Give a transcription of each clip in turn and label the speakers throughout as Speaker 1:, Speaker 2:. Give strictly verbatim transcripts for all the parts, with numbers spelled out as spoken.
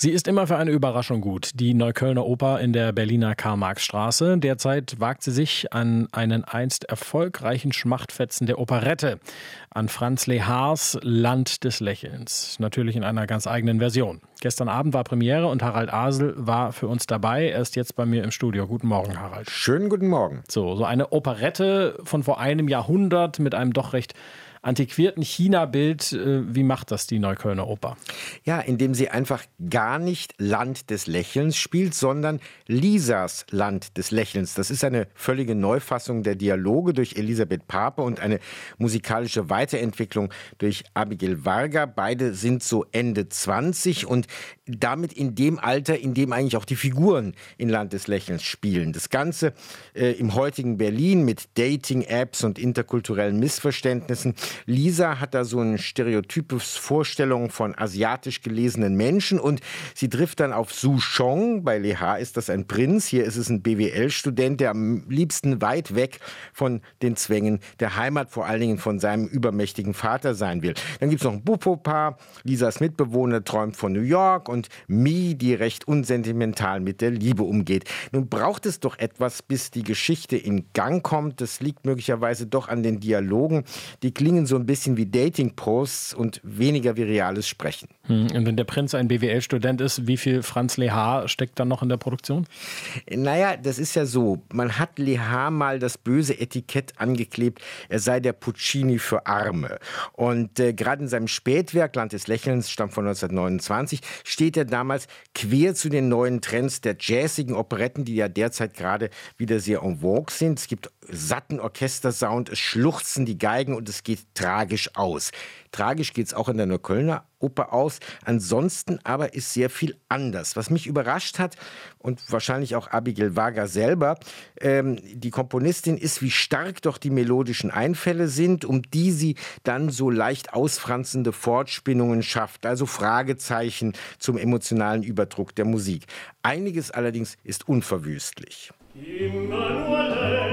Speaker 1: Sie ist immer für eine Überraschung gut, die Neuköllner Oper in der Berliner Karl-Marx-Straße. Derzeit wagt sie sich an einen einst erfolgreichen Schmachtfetzen der Operette, an Franz Lehaars Land des Lächelns. Natürlich in einer ganz eigenen Version. Gestern Abend war Premiere und Harald Asel war für uns dabei. Er ist jetzt bei mir im Studio. Guten Morgen, Harald.
Speaker 2: Schönen guten Morgen.
Speaker 1: So, so eine Operette von vor einem Jahrhundert mit einem doch recht antiquierten China-Bild. Wie macht das die Neuköllner Oper?
Speaker 2: Ja, indem sie einfach gar nicht Land des Lächelns spielt, sondern Lisas Land des Lächelns. Das ist eine völlige Neufassung der Dialoge durch Elisabeth Pape und eine musikalische Weiterentwicklung durch Abigail Varga. Beide sind so Ende zwanzig und damit in dem Alter, in dem eigentlich auch die Figuren in Land des Lächelns spielen. Das Ganze äh, im heutigen Berlin mit Dating-Apps und interkulturellen Missverständnissen. Lisa hat da so ein stereotypes Vorstellung von asiatisch gelesenen Menschen und sie trifft dann auf Su Chong. Bei Lehaar ist das ein Prinz, hier ist es ein B W L-Student, der am liebsten weit weg von den Zwängen der Heimat, vor allen Dingen von seinem übermächtigen Vater sein will. Dann gibt es noch ein Bupo-Paar, Lisas Mitbewohner träumt von New York und Mi, die recht unsentimental mit der Liebe umgeht. Nun braucht es doch etwas, bis die Geschichte in Gang kommt. Das liegt möglicherweise doch an den Dialogen. Die klingen so ein bisschen wie Dating-Posts und weniger wie reales Sprechen.
Speaker 1: Hm, und wenn der Prinz ein B W L-Student ist, wie viel Franz Lehaar steckt dann noch in der Produktion?
Speaker 2: Naja, das ist ja so. Man hat Lehaar mal das böse Etikett angeklebt, er sei der Puccini für Arme. Und äh, gerade in seinem Spätwerk, Land des Lächelns, stammt von neunzehnhundertneunundzwanzig, steht er damals quer zu den neuen Trends der jazzigen Operetten, die ja derzeit gerade wieder sehr en vogue sind. Es gibt satten Orchestersound, es schluchzen die Geigen und es geht tragisch aus. Tragisch geht es auch in der Neuköllner Oper aus. Ansonsten aber ist sehr viel anders. Was mich überrascht hat und wahrscheinlich auch Abigail Varga selber, ähm, die Komponistin ist, wie stark doch die melodischen Einfälle sind, um die sie dann so leicht ausfranzende Fortspinnungen schafft. Also Fragezeichen zum emotionalen Überdruck der Musik. Einiges allerdings ist unverwüstlich.
Speaker 3: Immer nur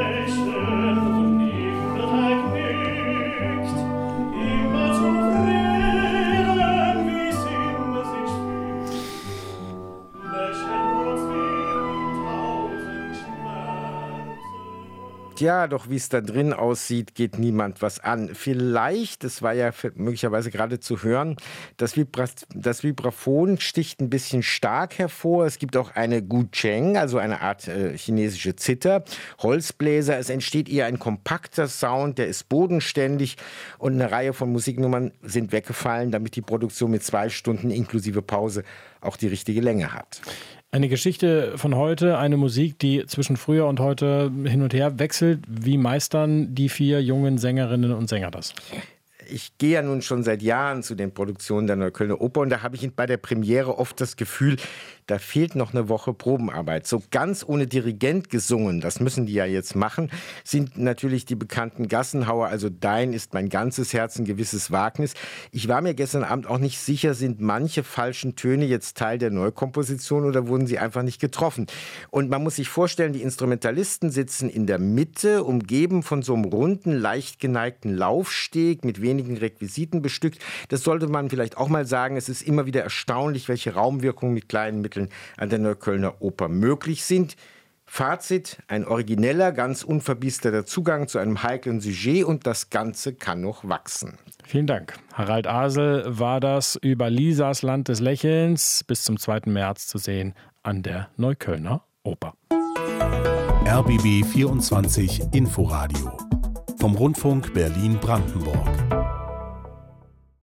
Speaker 3: lächeln und niemand nickt, immer zufrieden, wie es immer sich fühlt. Lächeln trotz vielen tausend Schmerzen.
Speaker 2: Ja, doch wie es da drin aussieht, geht niemand was an. Vielleicht, das war ja möglicherweise gerade zu hören, das, Vibra- das Vibraphon sticht ein bisschen stark hervor. Es gibt auch eine Gucheng, also eine Art äh, chinesische Zither, Holzbläser. Es entsteht eher ein kompakter Sound, der ist bodenständig und eine Reihe von Musiknummern sind weggefallen, damit die Produktion mit zwei Stunden inklusive Pause auch die richtige Länge hat.
Speaker 1: Eine Geschichte von heute, eine Musik, die zwischen früher und heute hin und her wechselt. Wie meistern die vier jungen Sängerinnen und Sänger das?
Speaker 2: Ich gehe ja nun schon seit Jahren zu den Produktionen der Neuköllner Oper und da habe ich bei der Premiere oft das Gefühl, da fehlt noch eine Woche Probenarbeit. So ganz ohne Dirigent gesungen, das müssen die ja jetzt machen, sind natürlich die bekannten Gassenhauer, also Dein ist mein ganzes Herz, ein gewisses Wagnis. Ich war mir gestern Abend auch nicht sicher, sind manche falschen Töne jetzt Teil der Neukomposition oder wurden sie einfach nicht getroffen? Und man muss sich vorstellen, die Instrumentalisten sitzen in der Mitte, umgeben von so einem runden, leicht geneigten Laufsteg mit wenigen Requisiten bestückt. Das sollte man vielleicht auch mal sagen. Es ist immer wieder erstaunlich, welche Raumwirkungen mit kleinen Mitteln an der Neuköllner Oper möglich sind. Fazit, ein origineller, ganz unverbiesterter Zugang zu einem heiklen Sujet und das Ganze kann noch wachsen.
Speaker 1: Vielen Dank. Harald Asel war das über Lisas Land des Lächelns bis zum zweiten März zu sehen an der Neuköllner Oper.
Speaker 4: R B B vierundzwanzig Inforadio vom Rundfunk Berlin-Brandenburg.